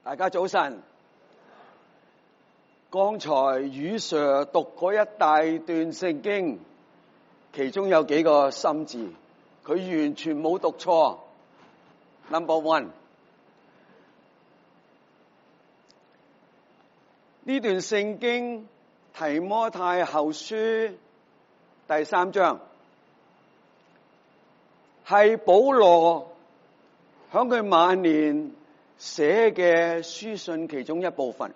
大家早晨。剛才余 Sir 讀嗰一大段聖經，其中有幾個心字，佢完全冇讀錯。Number one， 呢段聖經提摩太後書第3章，係保羅響佢晚年寫嘅書信其中一部分。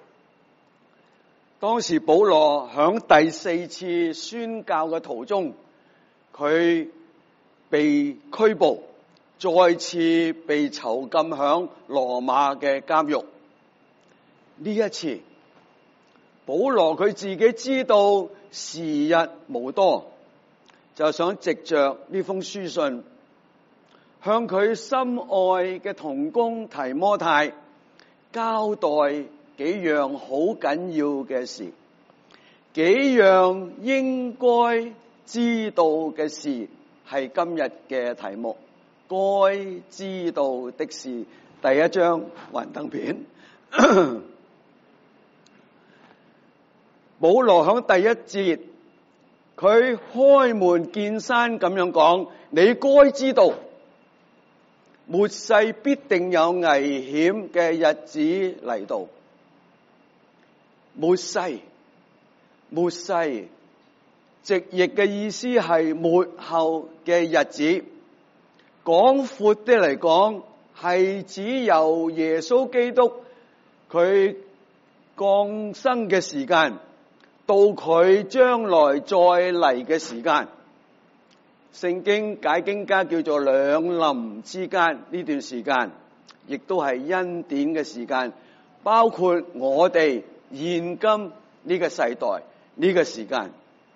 當時保羅響第4次宣教嘅途中，佢被拘捕，再次被囚禁響羅馬嘅監獄。呢一次，保羅佢自己知道時日無多，就想藉着呢封書信，向佢心愛嘅同工提摩太交代幾樣好緊要嘅事，幾樣應該知道嘅事，係今日嘅題目，該知道的事。第一章幻燈片。保羅響第一節，佢開門見山咁樣講，你該知道末世必定有危險嘅日子嚟到。末世直譯嘅意思係末後嘅日子，廣闊啲嚟講，係指由耶穌基督佢降生嘅時間到佢將來再嚟嘅時間。聖經解經家叫做兩臨之間，呢段時間亦都係恩典嘅時間，包括我哋現今呢個世代呢個時間。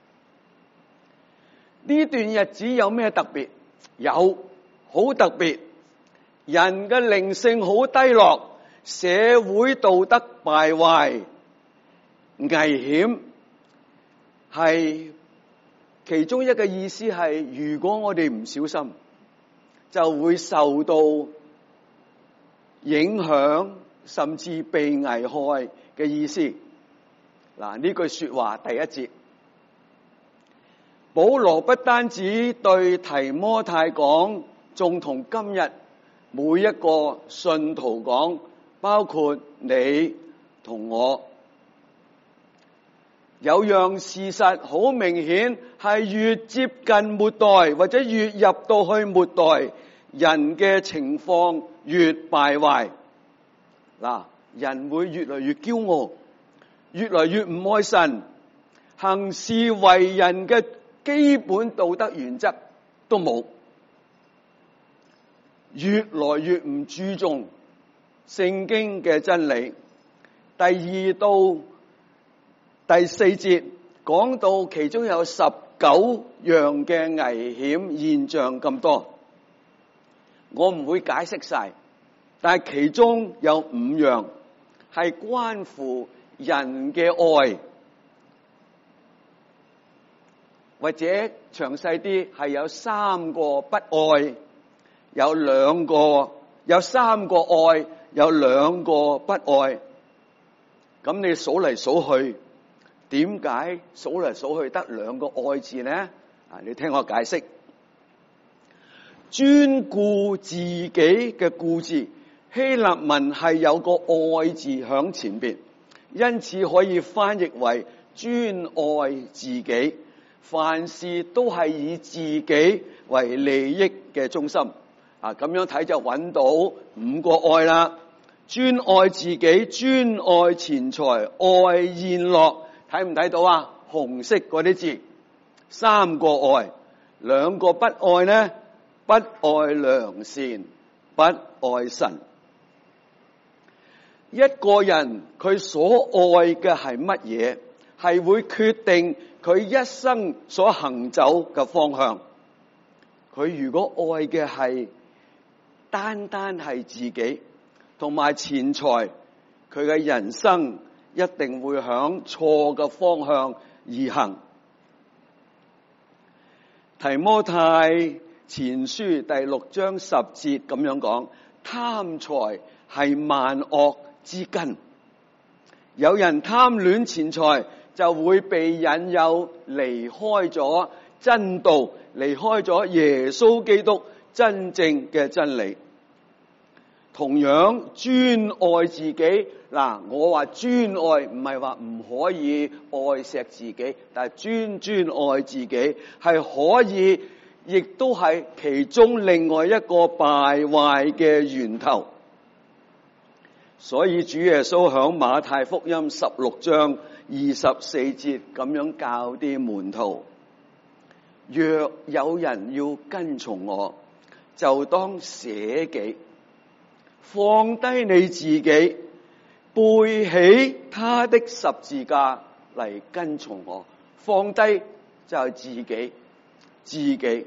呢段日子有咩特別？有好特別，人嘅靈性好低落，社會道德敗壞，危險，係其中一個意思係，如果我哋唔小心，就會受到影響，甚至被危害嘅意思。嗱，呢句說話第一節，保羅不單止對提摩太講，仲同今日每一個信徒講，包括你同我。有樣事實好明顯，係越接近末代，或者越入到去末代，人嘅情況越敗壞。嗱，人會越來越驕傲，越來越唔愛神，行事為人嘅基本道德原則都冇，越來越唔注重聖經嘅真理。第2到第4節講到其中有19樣嘅危險現象咁多，我唔會解釋晒，但係其中有5樣係關乎人嘅愛，或者詳細啲係有3個不愛，有3個愛，有2個不愛。咁你數嚟數去，點解數嚟數去得2個愛字呢？你聽我解釋。專顧自己嘅顧字，希臘文係有個愛字響前邊，因此可以翻譯為專愛自己。凡事都係以自己為利益嘅中心。咁樣睇就揾到5個愛啦。專愛自己，專愛錢財，愛宴樂。睇唔睇到啊？紅色嗰啲字，3個愛，2個不愛呢？不愛良善，不愛神。一個人佢所愛嘅係乜嘢，係會決定佢一生所行走嘅方向。佢如果愛嘅係單係自己同埋錢財，佢嘅人生一定會向錯嘅方向而行。提摩太前書第6章10節咁樣講，貪財係萬惡之根。有人貪戀錢財，就會被引誘離開咗真道，離開咗耶穌基督真正嘅真理。同樣專愛自己，嗱，我話專愛唔係話唔可以愛錫自己，但係專愛自己係可以，亦都係其中另外一個敗壞嘅源頭。所以主耶穌響馬太福音16章24節咁樣教啲門徒：若有人要跟從我，就當捨己，放低你自己，背起他的十字架嚟跟從我。放低就係自己。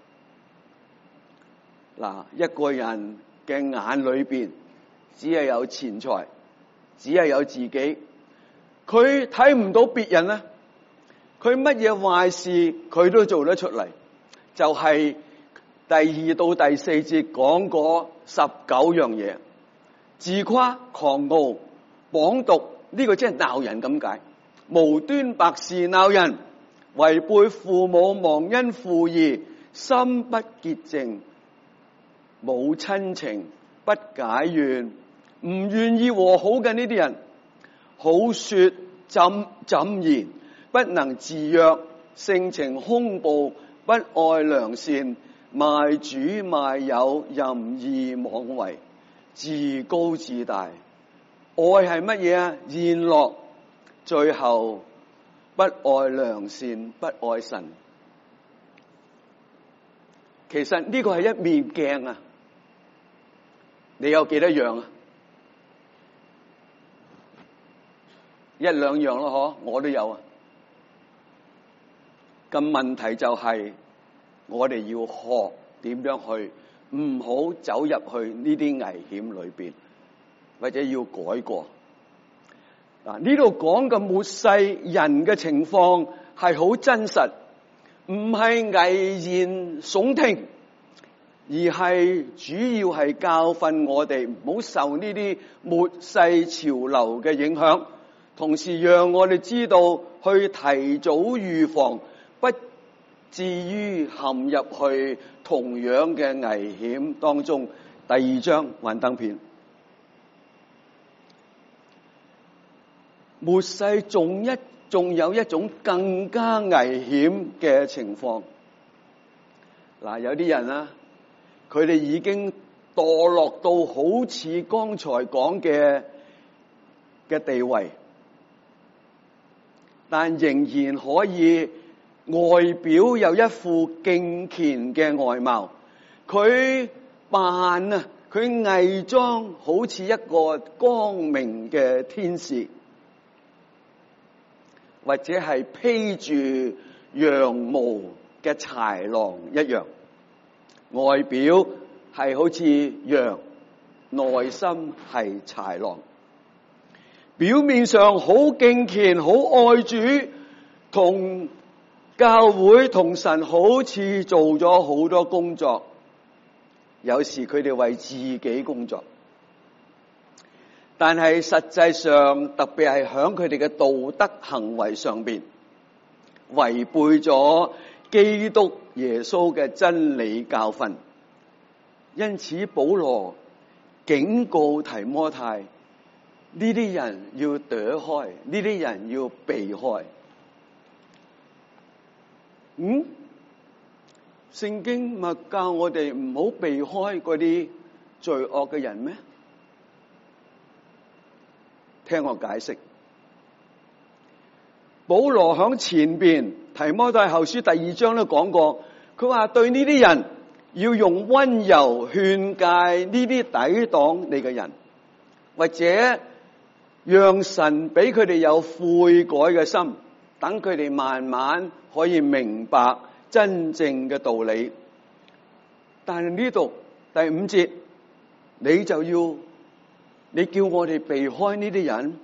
嗱，一個人嘅眼裏邊只係有錢財，只係有自己，佢睇唔到別人咧，佢乜嘢壞事佢都做得出嚟。就係第2到第4節講過19樣嘢：自誇、狂傲、謗讟，呢個即係鬧人咁解；無端白事鬧人，違背父母，忘恩負義，心不潔淨，冇親情，不解怨，唔願意和好嘅呢啲人，好說枕言，不能自約，性情兇暴，不愛良善，賣主賣友，任意妄為，自高自大。愛係乜嘢啊？宴樂，最後不愛良善，不愛神。其實呢個係一面鏡啊！你有幾多樣啊？1、2樣咯，我都有啊。咁問題就係我哋要學點樣去，唔好走入去呢啲危險裏邊，或者要改過。嗱，呢度講嘅末世人嘅情況係好真實，唔係危言聳聽，而係主要係教訓我哋唔好受呢啲末世潮流嘅影響，同時讓我哋知道去提早預防，不至於陷入去同樣嘅危險當中。第2章幻燈片，末世仲有一種更加危險嘅情況。嗱，有啲人啊，佢哋已經墮落到好似剛才講嘅地位，但仍然可以外表有一副敬虔嘅外貌，佢扮啊，佢偽裝好似一個光明嘅天使，或者係披住羊毛嘅豺狼一樣，外表係好似羊，內心係豺狼。表面上好敬虔，好愛主，同教會同神好似做咗好多工作，有時佢哋為自己工作，但係實際上特別係響佢哋嘅道德行為上邊，違背咗基督耶穌嘅真理教訓。因此保羅警告提摩太，呢啲人要躲開，呢啲人要避開。聖經咪教我哋唔好避開嗰啲罪惡嘅人咩？聽我解釋。保羅響前邊提摩太後書第2章都講過，佢話對呢啲人要用溫柔勸誡呢啲抵擋你嘅人，或者讓神俾佢哋有悔改嘅心，等佢哋慢慢可以明白真正嘅道理。但係呢度第5節，你叫我哋避開呢啲人，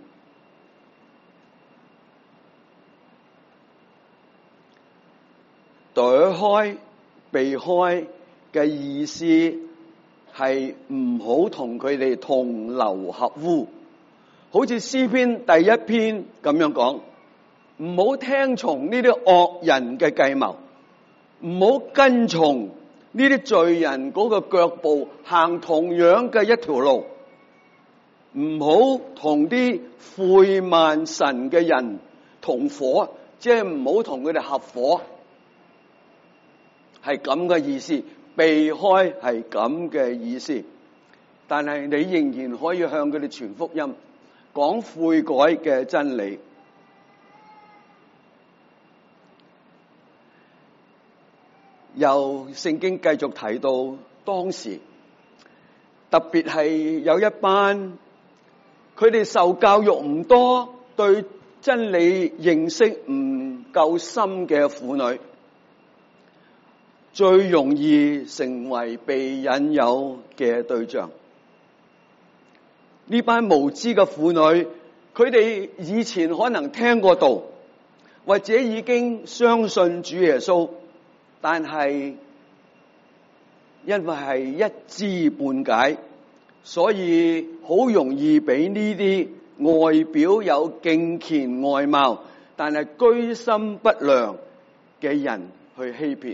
躲開、避開嘅意思係唔好同佢哋同流合污。好似詩篇第一篇咁樣講，唔好聽從呢啲惡人嘅計謀，唔好跟從呢啲罪人嗰個腳步，行同樣嘅一條路，唔好同啲侮慢神嘅人同伙，即係唔好同佢哋合伙，係咁嘅意思，避開係咁嘅意思。但係你仍然可以向佢哋傳福音，講悔改嘅真理。由聖經繼續提到當時，特別係有一班佢哋受教育唔多，對真理認識唔夠深嘅婦女，最容易成為被引誘嘅對象。呢班無知嘅婦女，佢哋以前可能聽過道，或者已經相信主耶穌，但係因為係一知半解，所以好容易俾呢啲外表有敬虔外貌，但係居心不良嘅人去欺騙，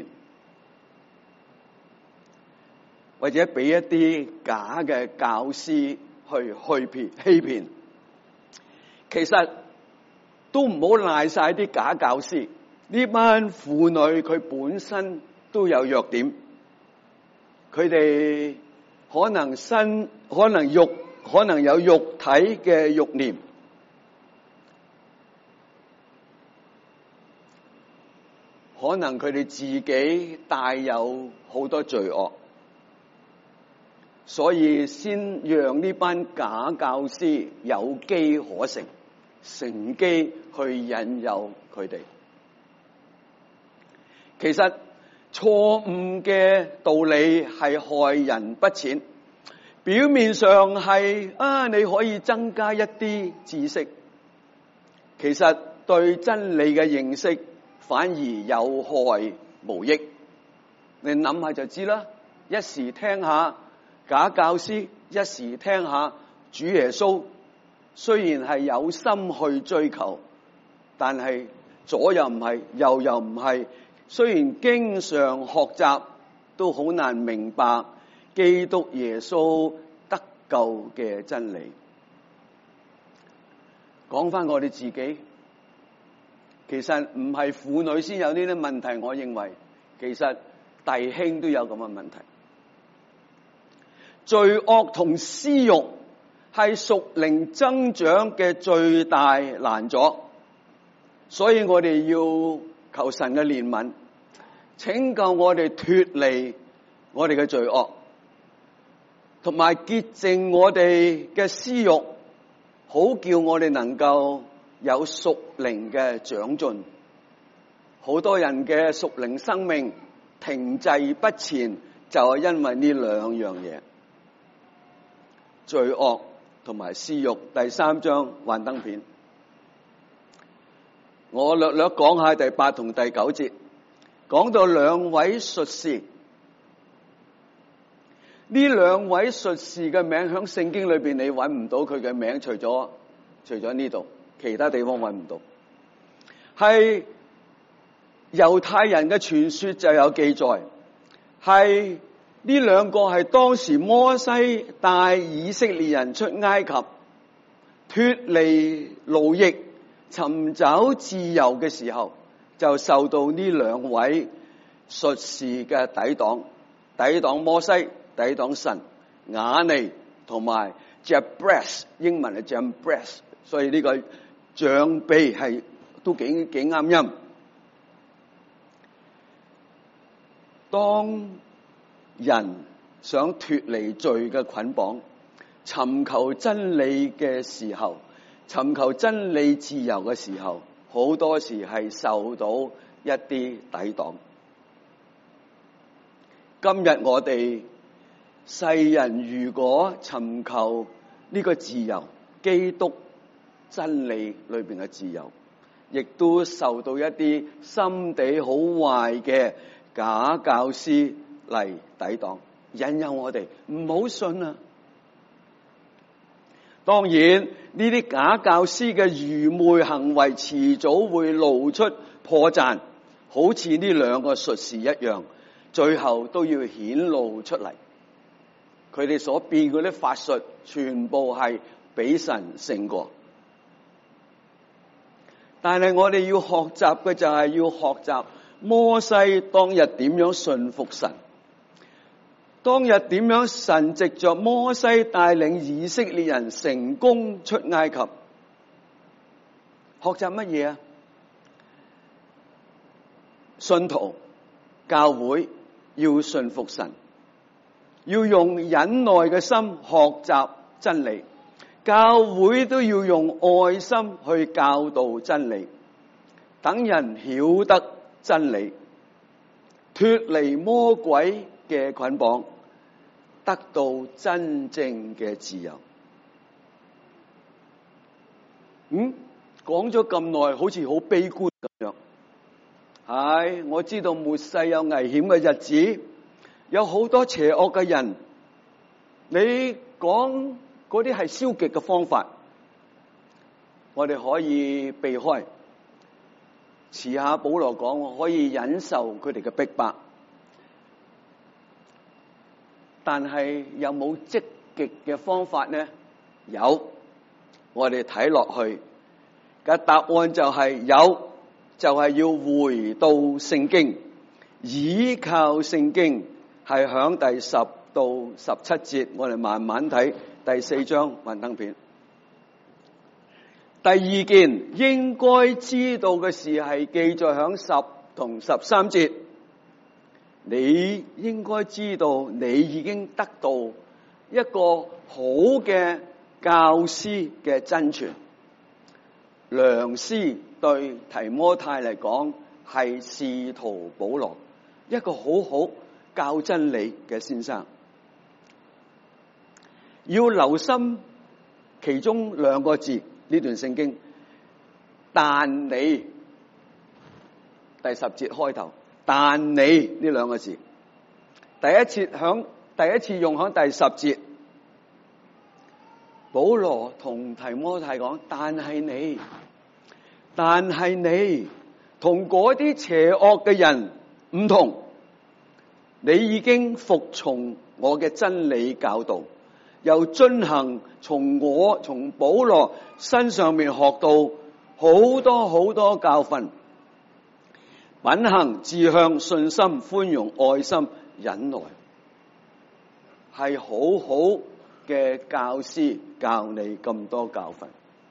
或者俾一啲假嘅教師去欺騙。其實都唔好賴晒啲假教師，呢班婦女佢本身都有弱點，佢哋可能有肉體嘅慾念，可能佢哋自己帶有好多罪惡，所以先讓呢班假教師有機可乘，乘機去引誘佢哋。其實錯誤嘅道理係害人不淺，表面上係你可以增加一啲知識，其實對真理嘅認識反而有害無益。你諗下就知啦，一時聽下假教師，一時聽下主耶穌，雖然係有心去追求，但係左又唔係，右又唔係。雖然經常學習，都好難明白基督耶穌得救嘅真理。講翻我哋自己，其實唔係婦女先有呢啲問題，我認為其實弟兄都有咁嘅問題。罪惡同私欲係屬靈增長嘅最大攔阻，所以我哋要求神嘅憐憫，拯救我哋脫離我哋嘅罪惡，同埋潔淨我哋嘅私欲，好叫我哋能夠有屬靈嘅長進。好多人嘅屬靈生命停滯不前，就係因為呢兩樣嘢，罪惡同埋私欲。第3章幻燈片，我略略講下第8同第9節，講到兩位術士。呢兩位術士嘅名喺聖經裏邊你揾唔到佢嘅名，除咗呢度，其他地方揾唔到。係猶太人嘅傳說就有記載，係呢兩個係當時摩西帶以色列人出埃及，脫離奴役，尋找自由嘅時候，就受到呢兩位術士嘅抵擋摩西，抵擋神。雅尼同埋 Jambres， 英文係 Jambres， 所以呢個象鼻係都幾啱音。當人想脫離罪嘅捆綁，尋求真理嘅時候，尋求真理自由嘅時候，好多時係受到一啲抵擋。今日我哋世人如果尋求呢個自由，基督真理裏邊嘅自由，亦都受到一啲心地好壞嘅假教師嚟抵擋， 引誘我哋唔好信啊。當然呢啲假教師嘅愚昧行為遲早會露出破綻，好似呢兩個術士一樣，最後都要顯露出嚟。佢哋所變嗰啲法術全部係比神勝過。但係我哋要學習嘅就係要學習摩西當日點樣信服神，當日點樣神藉着摩西帶領以色列人成功出埃及。學習乜嘢啊？信徒教會要信服神，要用忍耐嘅心學習真理。教會都要用愛心去教導真理，等人曉得真理，脫離魔鬼嘅捆綁，得到真正嘅自由。講咗咁耐，好似好悲觀咁樣。係，我知道末世有危險嘅日子，有好多邪惡嘅人。你講嗰啲係消極嘅方法，我哋可以避開。遲下保羅講，我可以忍受佢哋嘅逼迫，但係有冇積極嘅方法呢？有，我哋睇落去嘅答案就係有，就係要回到聖經，依靠聖經，係響第10到17節，我哋慢慢睇。第4章幻燈片。第二件應該知道嘅事係記載響10同13節。你應該知道，你已經得到一個好嘅教師嘅真傳。良師對提摩太嚟講係使徒保羅，一個好好教真理嘅先生。要留心其中兩個字，呢段聖經，但你，第10節開頭，但你呢兩個字，第一次用響第10節，保羅同提摩太講，但係你同嗰啲邪惡嘅人唔同，你已經服從我嘅真理教導，又遵行從保羅身上面學到好多教訓，品行、志向、信心、寬容、愛心、忍耐，係好好嘅教師教你咁多教訓。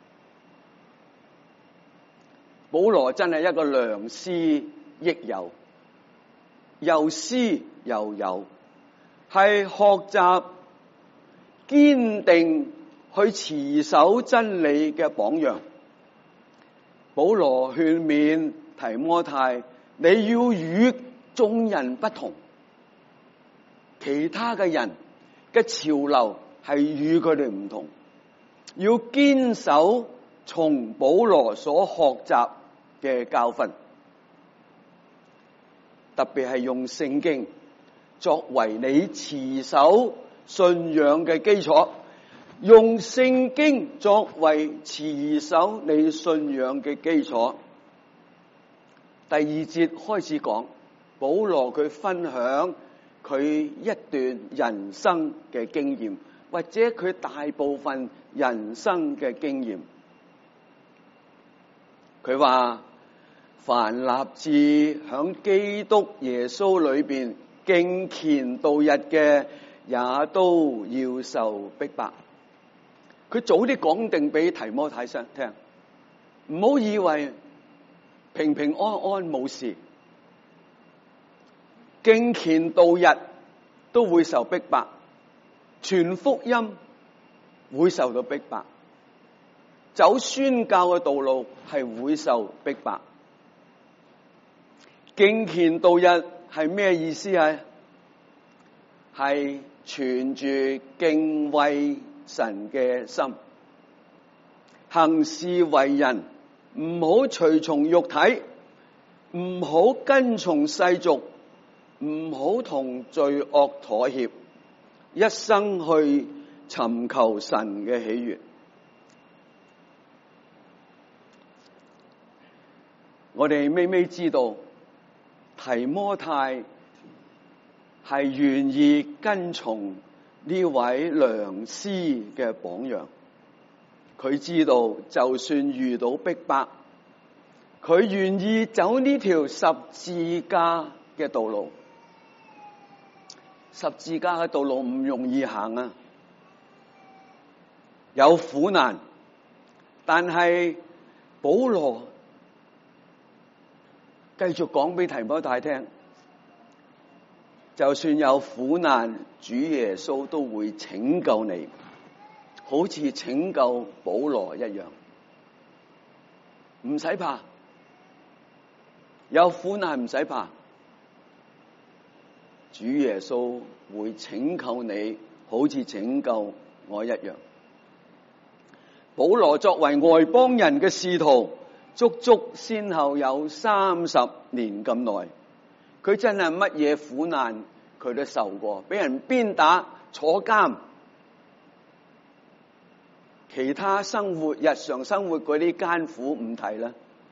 保羅真係一個良師益友，又師又友，係學習堅定去持守真理嘅榜樣。保羅勸勉提摩太，你要與眾人不同，其他嘅人嘅潮流係與佢哋唔同，要堅守從保羅所學習嘅教訓，特別係用聖經作為你持守信仰嘅基礎，用聖經作為持守你信仰嘅基礎。第2節開始講，保羅佢分享佢一段人生嘅經驗，或者佢大部分人生嘅經驗。佢話，凡立志響基督耶穌裏邊敬虔度日嘅，也都要受逼迫。佢早啲講定俾提摩太聽，唔好以為平平安安冇事，敬虔度日都會受逼迫，傳福音會受到逼迫，走宣教嘅道路係會受逼迫。敬虔度日係咩意思啊？係存住敬畏神嘅心，行事為人唔好隨從肉體，唔好跟從世俗，唔好同罪惡妥協， 一生去尋求神嘅喜悅。我哋微微知道提摩太係願意跟從呢位良師嘅榜樣，佢知道就算遇到逼迫，佢願意走呢條十字架嘅道路。十字架嘅道路唔容易行啊，有苦難，但係保羅繼續講俾提摩太聽，就算有苦難，主耶穌都會拯救你，好似拯救保羅一樣，唔使怕，有苦難唔使怕，主耶穌會拯救你，好似拯救我一樣。保羅作為外邦人嘅使徒，足足先後有30年咁耐，佢真係乜嘢苦難佢都受過，俾人鞭打、坐監，其他生活、日常生活嗰啲艱苦唔提啦。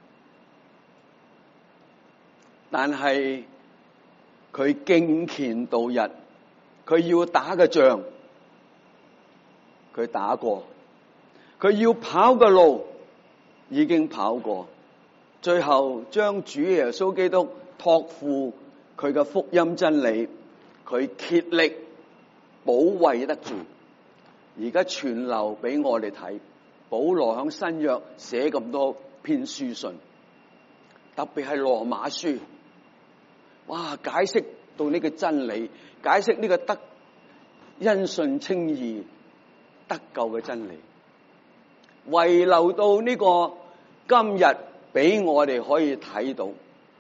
但係佢敬虔度日，佢要打嘅仗，佢打過；佢要跑嘅路，已經跑過。最後將主耶穌基督託付佢嘅福音真理，佢竭力保衛得住。而家傳流俾我哋睇，保羅響新約寫咁多篇書信，特別係羅馬書，哇！解釋到呢個真理，解釋呢個得因信稱義得救嘅真理，遺留到呢個今日俾我哋可以睇到，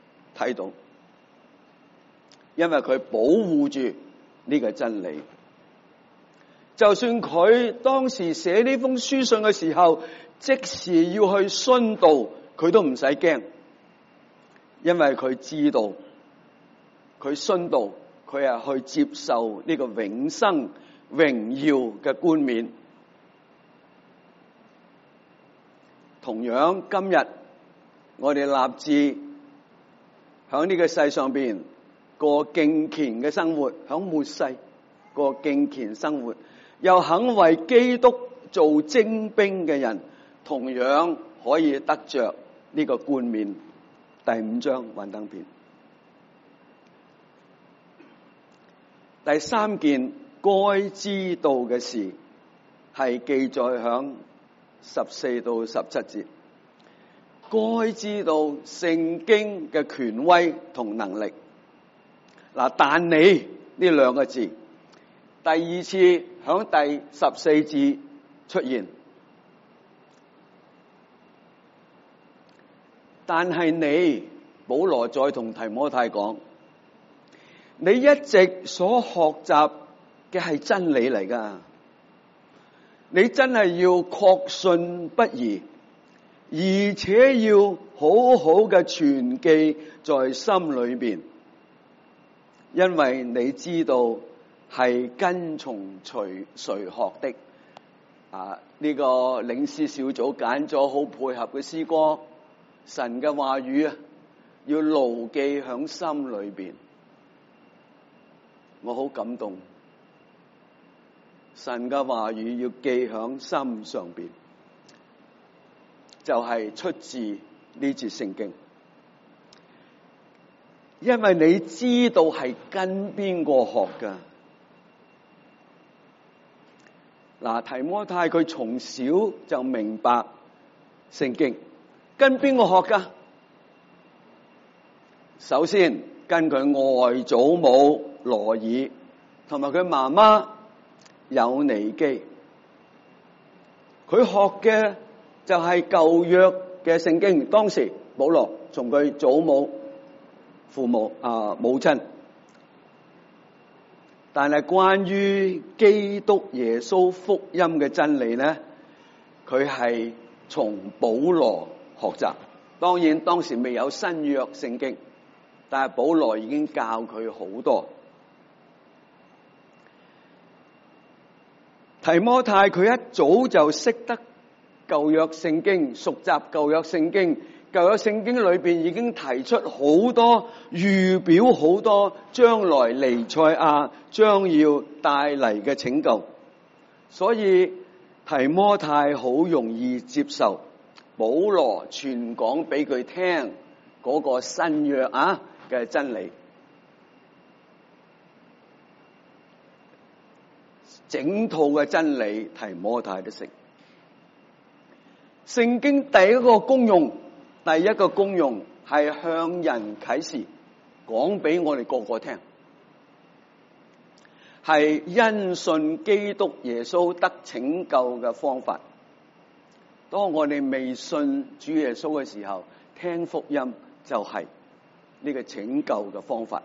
因為佢保護住呢個真理。就算佢當時寫呢封書信嘅時候，即時要去殉道，佢都唔使驚，因為佢知道佢殉道，佢係去接受呢個永生榮耀嘅冠冕。同樣今日我哋立志響呢個世上邊過敬虔嘅生活，響末世過敬虔生活，又肯為基督做精兵嘅人，同樣可以得着呢個冠冕。第5章幻燈片，第3件該知道嘅事係記載響14到17節。該知道聖經嘅權威同能力。嗱，但你呢兩個字第2次響第14節出現，但係你保羅再同提摩太講，你一直所學習嘅係真理嚟㗎，你真係要確信不疑，而且要好好嘅存記在心裏邊，因為你知道係跟從誰學的。呢個領詩小組揀咗好配合嘅詩歌，神嘅話語啊，要牢記響心裏邊。我好感動，神嘅話語要記響心上邊，就係出自呢節聖經。因為你知道係跟邊個學噶。嗱，提摩太佢從小就明白聖經，跟邊個學噶？首先跟佢外祖母羅爾，同埋佢媽媽友尼基。佢學嘅就係舊約嘅聖經。當時保羅從佢祖母、父母母親，但係關於基督耶穌福音嘅真理咧，佢係從保羅學習。當然當時未有新約聖經，但係保羅已經教佢好多。 提摩太佢一早就識得舊約聖經，熟習舊約聖經。舊約聖經裏邊已經提出好多預表，好多將來彌賽亞將要帶嚟嘅拯救，所以提摩太好容易接受保羅傳講俾佢聽嗰個新約嘅真理。整套嘅真理提摩太都識。聖經第一個功用係向人啟示，講俾我哋個個聽，係因信基督耶穌得拯救嘅方法。當我哋未信主耶穌嘅時候，聽福音就係呢個拯救嘅方法。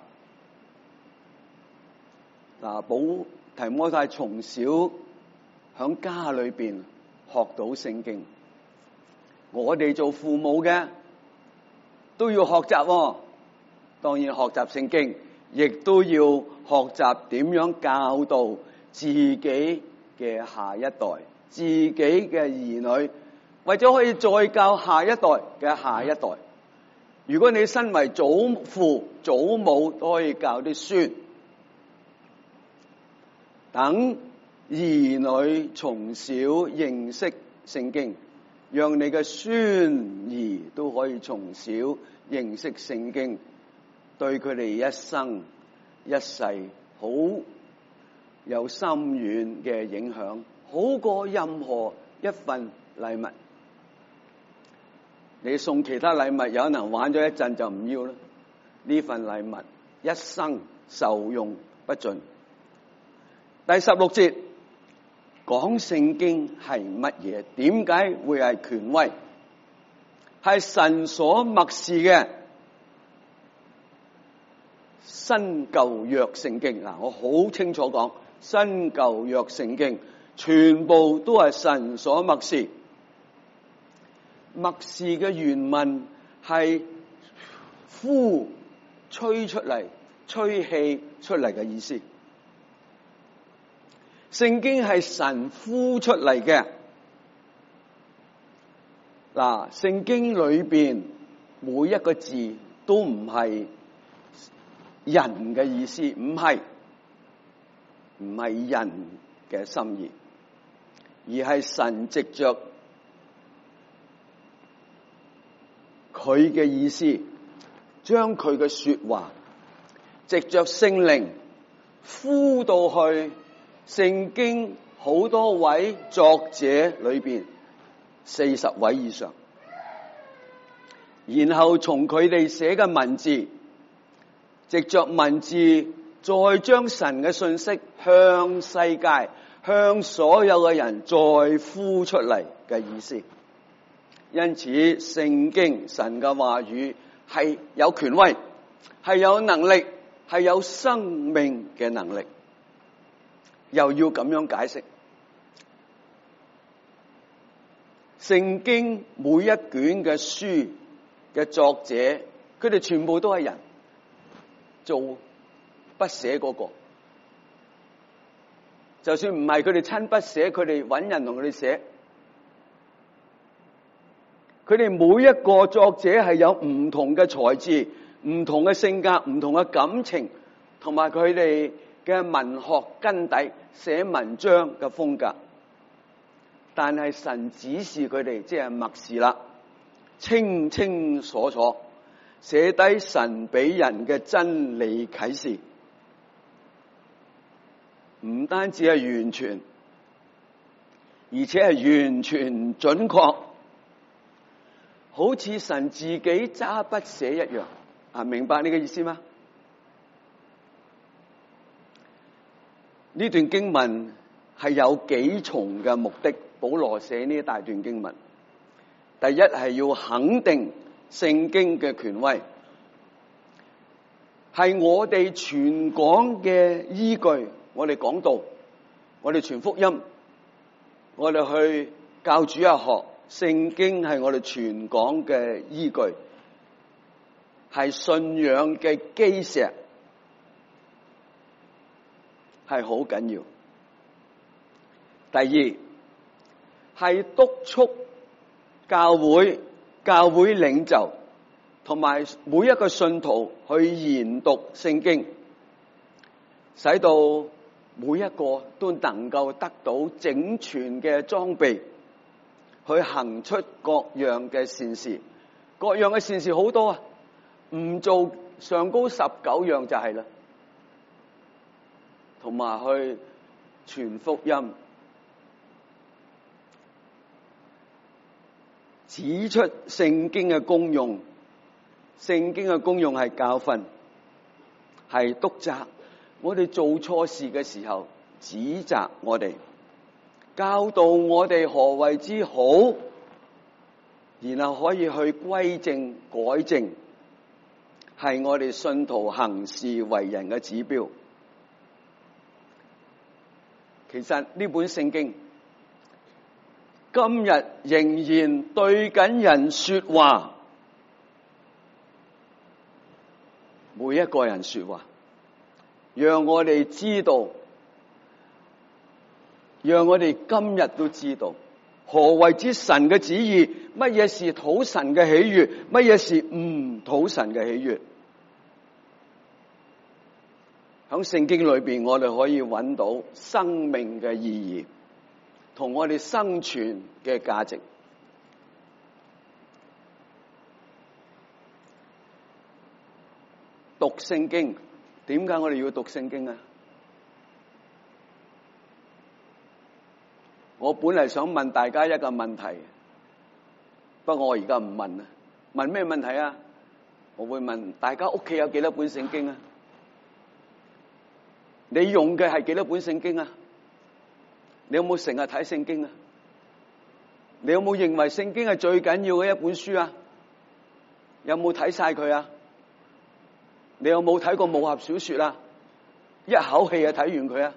提摩太從小響家裏邊學到聖經，我哋做父母嘅都要學習，當然學習聖經，亦都要學習點樣教導自己嘅下一代、自己嘅兒女，或者可以再教下一代嘅下一代。如果你身為祖父祖母，都可以教啲孫。等兒女從小認識聖經，讓你嘅孫兒都可以從小認識聖經，對佢哋一生一世好有深遠嘅影響，好過任何一份禮物。你送其他禮物，有可能玩咗一陣就唔要啦。呢份禮物一生受用不盡。第16節講聖經係乜嘢？點解會係權威？係神所默示嘅新舊約聖經。我好清楚講，新舊約聖經全部都係神所默示。默示嘅原文係吹出嚟、吹氣出嚟嘅意思。聖經係神呼出嚟嘅。聖經裏邊每一個字都唔係人嘅意思，唔係人嘅心意，而係神藉着佢嘅意思，將佢嘅說話藉着聖靈呼到去聖經好多位作者裏邊40位以上，然後從佢哋寫嘅文字，藉着文字再將神嘅信息向世界、向所有嘅人再呼出嚟嘅意思。因此聖經神嘅話語係有權威，係有能力，係有生命嘅能力。又要咁樣解釋，聖經每一卷嘅書嘅作者，佢哋全部都係人，做筆寫嗰個，就算唔係佢哋親筆寫，佢哋揾人同佢哋寫，佢哋每一個作者係有唔同嘅才智、唔同嘅性格、唔同嘅感情，同埋佢哋嘅文學根底，寫文章嘅風格。但係神指示佢哋，即係默示啦，清清楚楚寫低神俾人嘅真理啟示，唔單止係完全，而且係完全準確，好似神自己揸筆寫一樣。明白呢個意思嗎？呢段經文係有幾重嘅目的，保羅寫呢一大段經文。第一係要肯定聖經嘅權威，係我哋傳講嘅依據。我哋講道，我哋傳福音，我哋去教主日學，聖經係我哋傳講嘅依據，係信仰嘅基石，係好緊要。 第二係督促教會領袖同埋每一個信徒去研讀聖經，使到每一個都能夠得到整全嘅裝備，去行出各樣嘅善事。各樣嘅善事好多啊，唔做上高19樣就係啦，同埋去傳福音，指出聖經嘅功用。聖經嘅功用係教訓，係督責我哋做錯事嘅時候，指責我哋，教導我哋何謂之好，然後可以去歸正改正，係我哋信徒行事為人嘅指標。其實呢本聖經今日仍然對緊人說話，每一個人說話，讓我哋知道，讓我哋今日都知道何謂之神嘅旨意，乜嘢是討神嘅喜悅，乜嘢是唔討神嘅喜悅。喺聖經裏邊，我哋可以揾到生命嘅意義同我哋生存嘅價值。讀聖經，點解我哋要讀聖經啊？我本嚟想問大家一個問題，不過我而家唔問啦。問咩問題啊？我會問大家屋企有幾多本聖經啊？你用嘅係幾多本聖經啊？你有冇成日睇聖經啊？你有冇認為聖經係最緊要嘅一本書啊？有冇睇晒佢啊？你有冇睇過武俠小說啊？一口氣就睇完佢啊？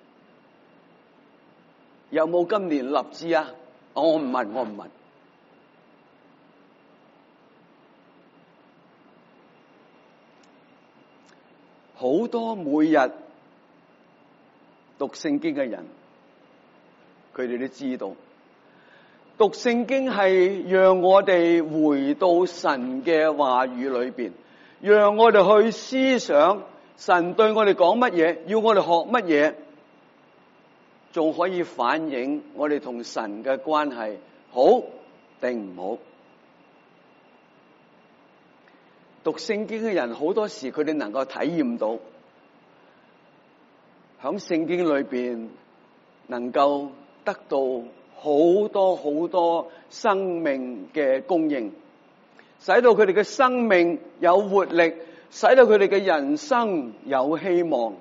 有冇今年立志啊？我唔問。好多每日讀聖經嘅人，佢哋都知道，讀聖經係讓我哋回到神嘅話語裏邊，讓我哋去思想神對我哋講乜嘢，要我哋學乜嘢，仲可以反映我哋同神嘅關係好定唔好。讀聖經嘅人好多時佢哋能夠體驗到響聖經裏邊能夠得到好多生命嘅供應，使到佢哋嘅生命有活力，使到佢哋嘅人生有希望。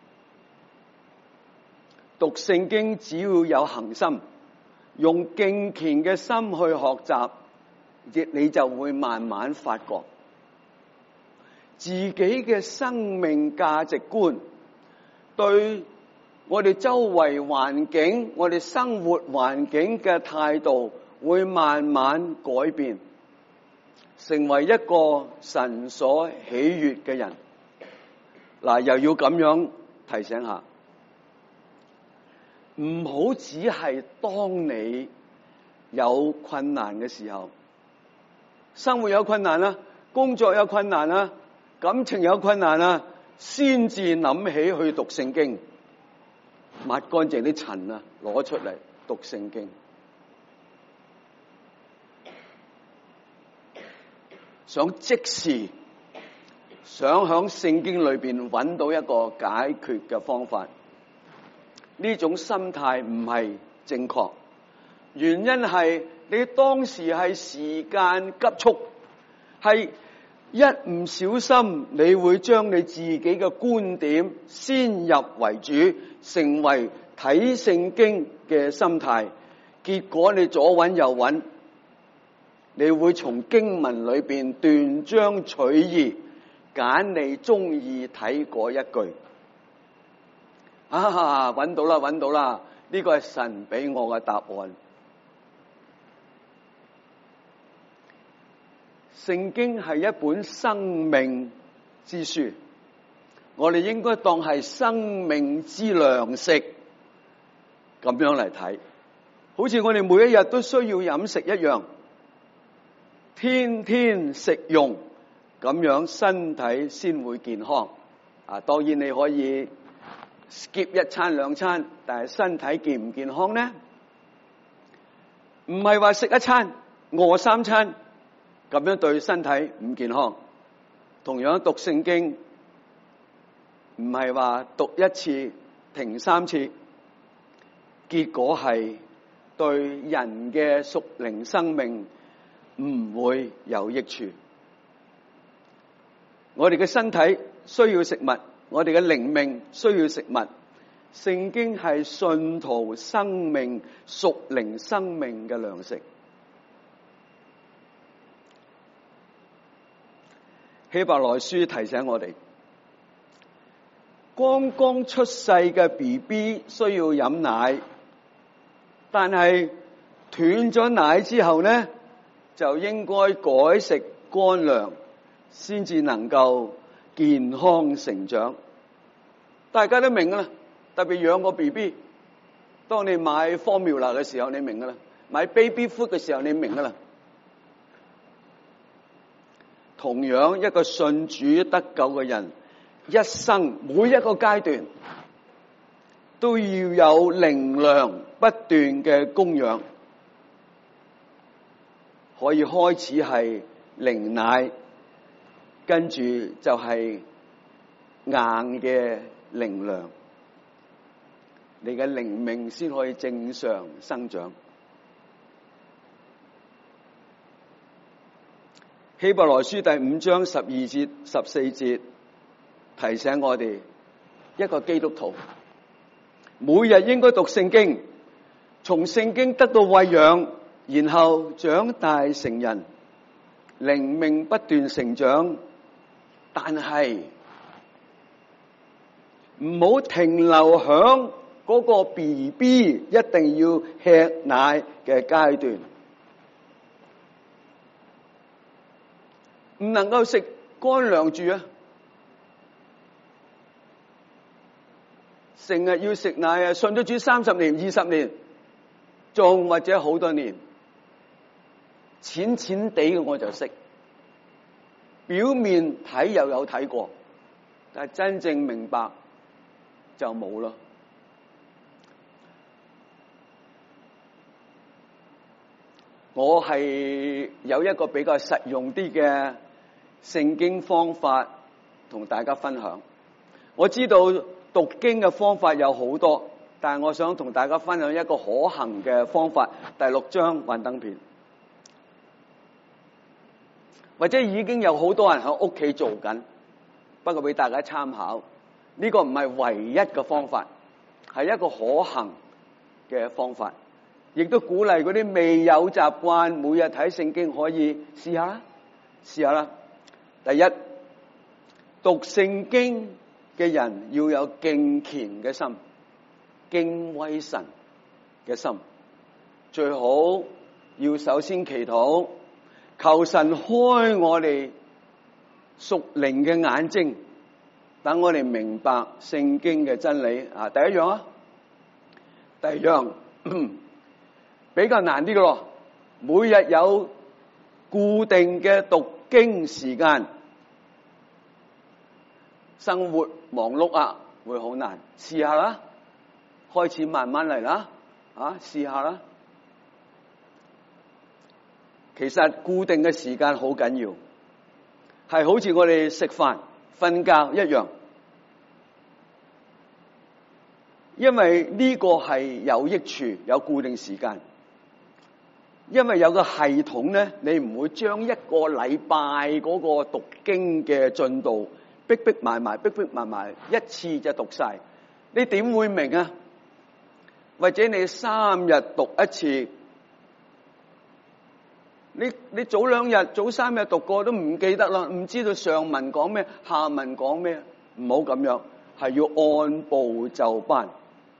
讀聖經只要有恒心，用敬虔嘅心去學習，你就會慢慢發覺自己嘅生命價值觀，對我哋周圍環境、我哋生活環境嘅態度會慢慢改變，成為一個神所喜悅嘅人。嗱，又要咁樣提醒下，唔好只係當你有困難嘅時候，生活有困難啦，工作有困難啦，感情有困難啦，先至諗起去讀聖經，抹乾淨啲塵啊，攞出嚟讀聖經。想即時想響聖經裏邊揾到一個解決嘅方法，呢種心態唔係正確。原因係你當時係時間急促，係一唔小心，你會將你自己嘅觀點先入為主，成為睇聖經嘅心態。結果你左揾右揾，你會從經文裏邊斷章取義，揀你中意睇嗰一句。揾到啦！呢個係神俾我嘅答案。聖經係一本生命之書，我哋應該當係生命之糧食， 咁樣嚟睇，好似我哋每一日都需要飲食一樣，天天食用，咁樣身體先會健康。當然你可以 skip 一餐兩餐，但係身體健唔健康呢？唔係話食一餐餓三餐，咁樣對身體唔健康。同樣讀聖經，唔係話讀一次停三次，結果係對人嘅屬靈生命唔會有益處。我哋嘅身體需要食物，我哋嘅靈命需要食物。聖經係信徒生命、屬靈生命嘅糧食。希伯來書提醒我哋，剛剛出世嘅 BB 需要飲奶，但係斷咗奶之後呢，就應該改食乾糧，先至能夠健康成長。大家都明㗎啦，特別養個 BB， 當你買 formula 嘅時候，你明㗎啦；買 baby food 嘅時候，你明㗎啦。同樣一個信主得救嘅人，一生每一個階段都要有靈糧不斷嘅供養，可以開始係靈奶，跟住就係硬嘅靈糧，你嘅靈命先可以正常生長。希伯來書第5章12節14節提醒我哋，一個基督徒每日應該讀聖經，從聖經得到餵養，然後長大成人，靈命不斷成長。但係唔好停留響嗰個 BB 一定要吃奶嘅階段，唔能夠食乾糧住啊！成日要食奶啊！信咗主30年、20年，仲或者好多年，淺淺地嘅我就識，表面睇又有睇過，但係真正明白就冇咯。我係有一個比較實用啲嘅聖經方法同大家分享。我知道讀經嘅方法有好多，但係我想同大家分享一個可行嘅方法。第6章幻燈片，或者已經有好多人喺屋企做緊，不過俾大家參考。呢個唔係唯一嘅方法，係一個可行嘅方法，亦都鼓勵嗰啲未有習慣每日睇聖經可以試下啦，試下啦。第一，讀聖經嘅人要有敬虔嘅心，敬畏神嘅心，最好要首先祈禱，求神開我哋屬靈嘅眼睛，等我哋明白聖經嘅真理。第一樣啊，第二樣比較難啲嘅咯，每日有固定嘅讀經時間，生活忙碌會好難。試下啦，開始慢慢嚟啦，試下啦。其實固定嘅時間好緊要，係好似我哋食飯、瞓覺一樣，因為呢個係有益處，有固定時間。因為有個系統咧，你唔會將一個禮拜嗰個讀經嘅進度逼埋埋，一次就讀晒，你點會明啊？或者你3日讀一次，你早2日、早3日讀過都唔記得啦，唔知道上文講咩，下文講咩，唔好咁樣，係要按部就班。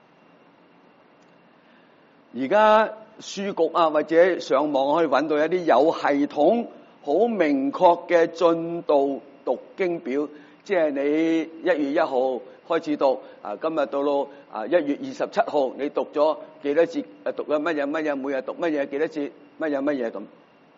而家書局或者上網可以揾到一啲有系統、好明確嘅進度讀經表， 即係你1月1號開始讀，今日到到1月27號，你讀咗幾多節？讀咗乜嘢乜嘢？每日讀乜嘢？幾多節？乜嘢乜嘢咁？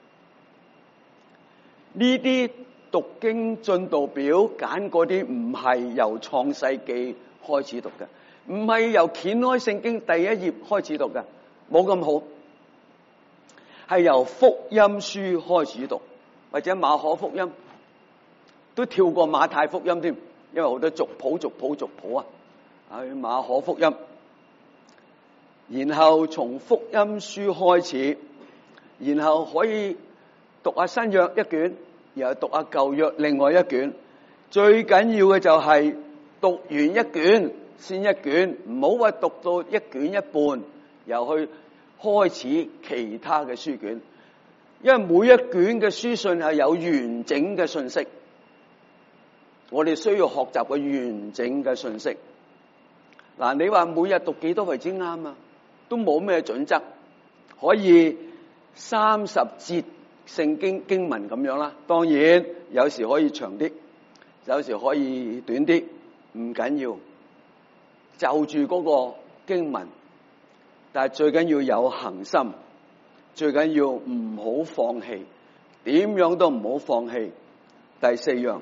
呢啲讀經進度表揀嗰啲唔係由創世記開始讀嘅，唔係由掀開聖經第一頁開始讀嘅，冇咁好。係由福音書開始讀，或者馬可福音，都跳過馬太福音添，因為好多族譜啊，去馬可福音，然後從福音書開始，然後可以讀下新約一卷，然後讀下舊約另外一卷。最緊要嘅就係讀完一卷先一卷，唔好話讀到一卷一半又去開始其他嘅書卷，因為每一卷嘅書信係有完整嘅信息，我哋需要學習個完整嘅信息。嗱，你話每日讀幾多為之啱啊？都冇咩準則，可以30節聖經經文咁樣啦。當然有時可以長啲，有時可以短啲，唔緊要，就住嗰個經文。但係最緊要有恒心，最緊要唔好放棄，點樣都唔好放棄。第4樣，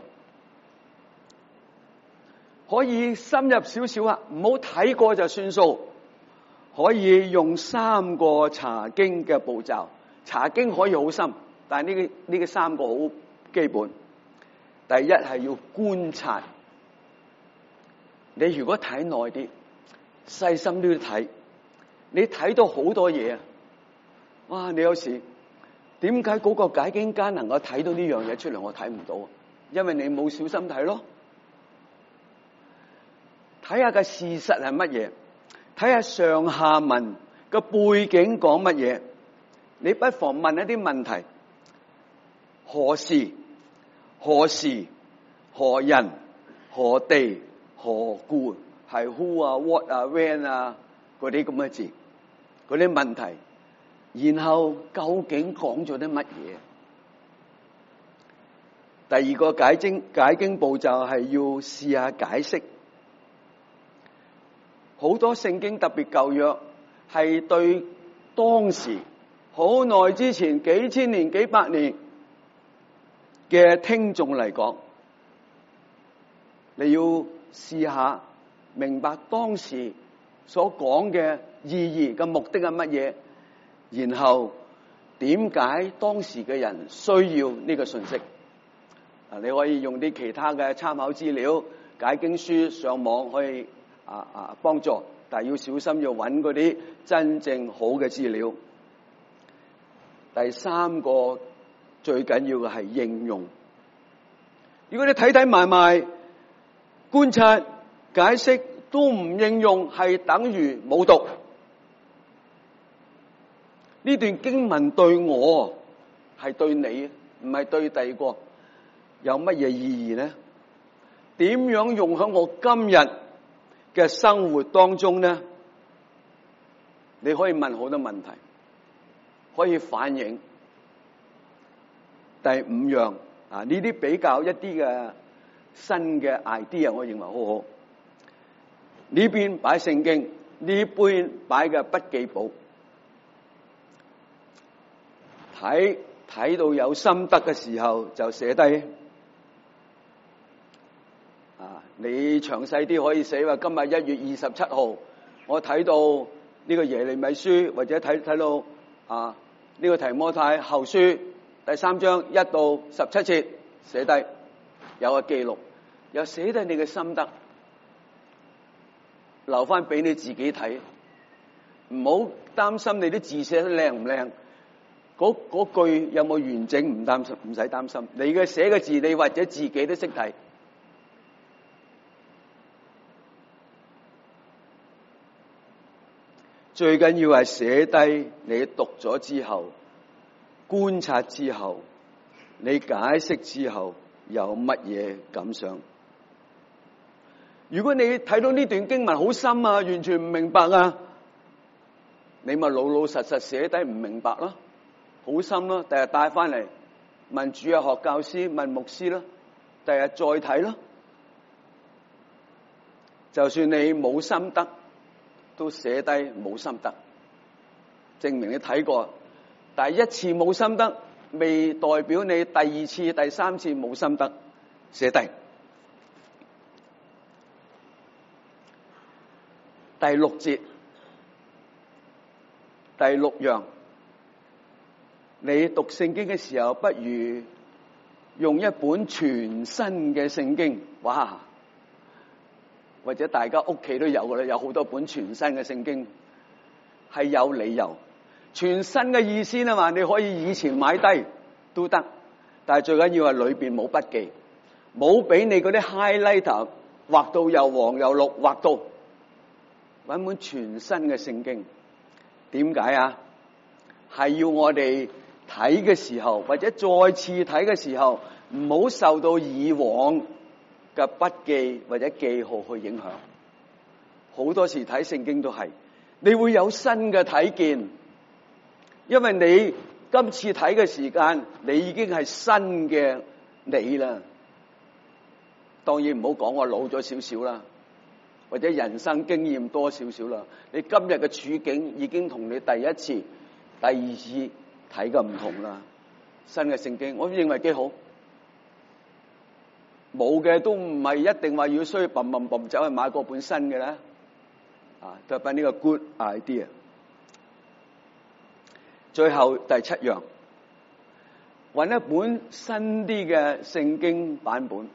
可以深入少少啊，唔好睇過就算數，可以用3個查經嘅步驟。查經可以好深，但係呢個3個好基本。第一係要觀察，你如果睇耐啲，細心都要睇。你睇到好多嘢啊！哇！你有時點解嗰個解經家能夠睇到呢樣嘢出嚟，我睇唔到啊？因為你冇小心睇咯。睇下個事實係乜嘢，睇下上下文個背景講乜嘢。你不妨問一啲問題：何時、何時、何人、何地、何故，係 who 啊、what 啊、when 啊嗰啲咁嘅字，嗰啲問題，然後究竟講咗啲乜嘢？第二個解經步驟係要試下解釋。好多聖經特別舊約係對當時好耐之前幾千年幾百年嘅聽眾嚟講，你要試下明白當時所講嘅意義嘅目的係乜嘢，然後點解當時嘅人需要呢個信息？你可以用啲其他嘅參考資料、解經書上網可以幫助，但係要小心要揾嗰啲真正好嘅資料。第3個最緊要嘅係應用。如果你睇埋觀察解釋都唔應用，係等於冇讀。呢段經文對我係對你，唔係對第二個，有乜嘢意義呢？點樣用喺我今日嘅生活當中呢？你可以問好多問題，可以反映。第5樣呢啲比較一啲嘅新嘅 idea， 我認為好好。呢邊擺聖經，呢邊擺嘅筆記簿，睇到有心得嘅時候就寫低。你詳細啲可以寫話，今日1月27號，我睇到呢個耶利米書，或者睇到呢個提摩太後書第3章1到17節，寫低有個記錄，又寫低你嘅心得，留翻俾你自己睇，唔好擔心你啲字寫得靚唔靚，嗰句有冇完整唔擔心，唔使擔心。你嘅寫嘅字，你或者自己都識睇。最緊要係寫低你讀咗之後、觀察之後、你解釋之後有乜嘢感想。如果你睇到呢段經文好深啊，完全唔明白啊，你咪老老實實寫低唔明白咯，好深咯，第日帶翻嚟問主日學教師、問牧師咯，第日再睇咯， 就算你冇心得，都寫低冇心得，證明你睇過。但係一次冇心得，未代表你第二次、第三次冇心得，寫低。第六節，第六樣，你讀聖經嘅時候，不如用一本全新嘅聖經。哇！或者大家屋企都有嘅啦，有好多本全新嘅聖經，係有理由。全新嘅意思啊嘛，你可以以前買低都得，但係最緊要係裏邊冇筆記，冇俾你嗰啲 highlighter 畫到又黃又綠，畫到揾本全新嘅聖經。點解啊？係要我哋睇嘅時候，或者再次睇嘅時候，唔好受到以往嘅筆記或者記號去影響。好多時睇聖經都係，你會有新嘅睇見，因為你今次睇嘅時間，你已經係新嘅你啦。當然唔好講我老咗少少啦，或者人生經驗多少少啦。你今日嘅處境已經同你第一次、第二次睇嘅唔同啦。新嘅聖經，我認為幾好。冇嘅都唔係一定話要需要砰走去買嗰本新嘅啦。都係呢個 good idea。最後第七樣，揾一本新啲嘅聖經版本，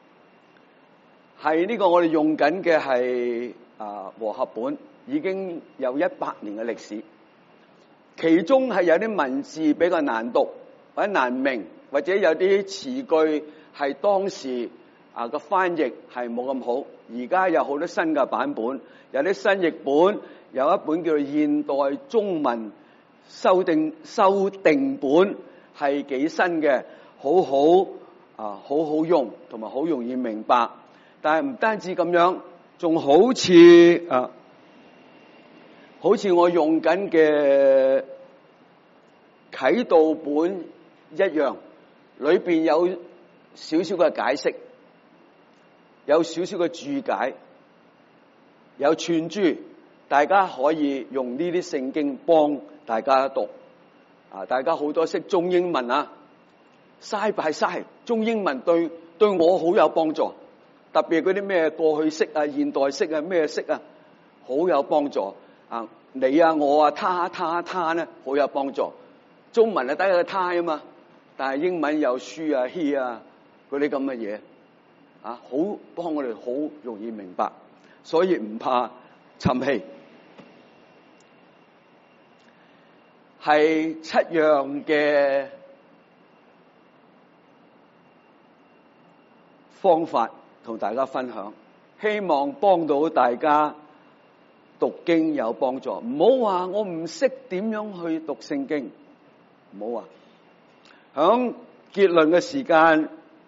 係呢個我哋用緊嘅係和合本，已經有100年嘅歷史。其中係有啲文字比較難讀或者難明，或者有啲詞句係當時個翻譯係冇咁好。而家有好多新嘅版本，有啲新譯本，有一本叫做現代中文修訂本，係幾新嘅，好好用，同埋好容易明白。但係唔單止咁樣，仲好似我用緊嘅啟導本一樣，裏邊有少少嘅解釋，有少少嘅注解，有串珠，大家可以用呢啲聖經幫大家讀。大家好多識中英文啊，side by side，中英文對我好有幫助，特別嗰啲咩過去式啊、現代式啊、咩式啊，好有幫助。你啊、我啊、他咧，好有幫助。中文啊得個他啊嘛，但係英文有 she 啊、he 啊嗰啲咁嘅嘢，好幫我哋好容易明白，所以唔怕沉氣。係7樣嘅方法同大家分享，希望幫到大家讀經有幫助。唔好話我唔識點樣去讀聖經，唔好話。響結論嘅時間，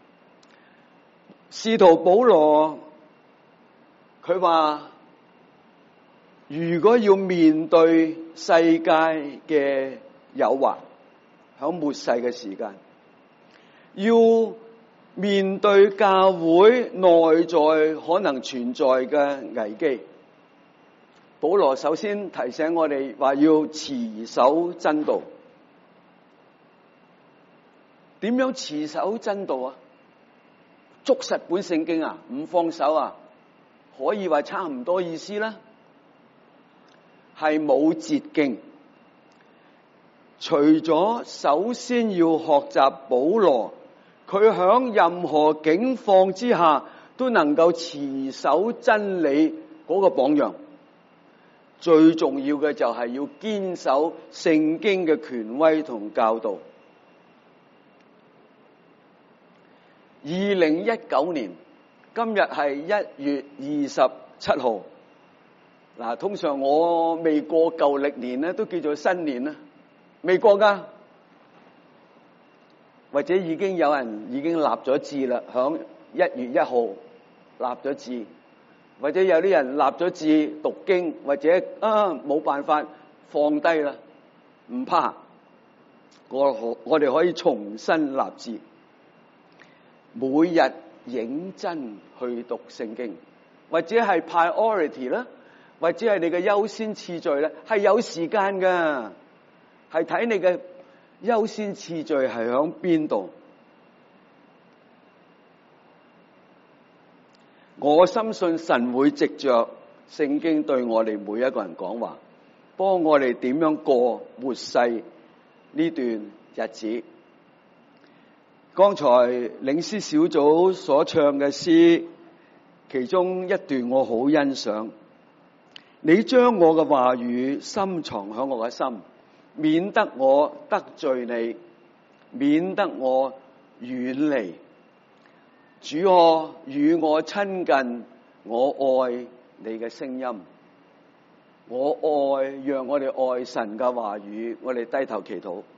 使徒保羅佢話，如果要面對世界嘅誘惑，響末世嘅時間，要面對教會內在可能存在嘅危機，保羅首先提醒我哋話要持守真道。點樣持守真道啊？捉實本聖經啊，唔放手啊，可以話差唔多意思啦。係冇捷徑，除咗首先要學習保羅，佢響任何境況之下都能夠持守真理嗰個榜樣。最重要嘅就係要堅守聖經嘅權威同教導。2019年，今日係1月27號。通常我未過舊曆年咧，都叫做新年啦。未過噶，或者已經有人已經立咗志啦，響1月1號立咗志，或者有啲人立咗志讀經，或者冇辦法放低啦，唔怕，我哋可以重新立志，每日認真去讀聖經， 或者係 priority 啦，或者係你嘅優先次序咧，係有時間噶，係睇你嘅優先次序係響邊度。我深信神會藉着聖經對我哋每一個人講話，幫我哋點樣過末世呢段日子。剛才領詩小組所唱嘅詩，其中一段我好欣賞。你將我嘅話語深藏喺我嘅心，免得我得罪你，免得我遠離。主啊，與我親近，我愛你嘅聲音，我愛，讓我哋愛神嘅話語。我哋低頭祈禱。